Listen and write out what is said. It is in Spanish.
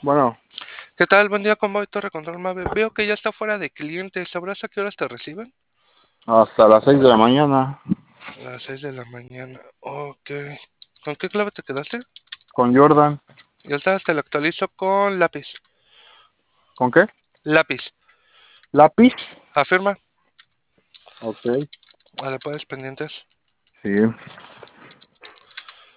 Bueno, ¿Qué tal? Buen día, Convoy Torre Control Mave. Veo que ya está fuera de cliente. ¿Sabrás a qué horas te reciben? hasta las 6 de la mañana. A las 6 de la mañana. Ok. ¿Con qué clave te quedaste? Con Jordan. Ya está, te lo actualizo con lápiz. ¿Con qué? Lápiz. ¿Lápiz? Afirma. Ok. Vale, puedes pendientes. Sí.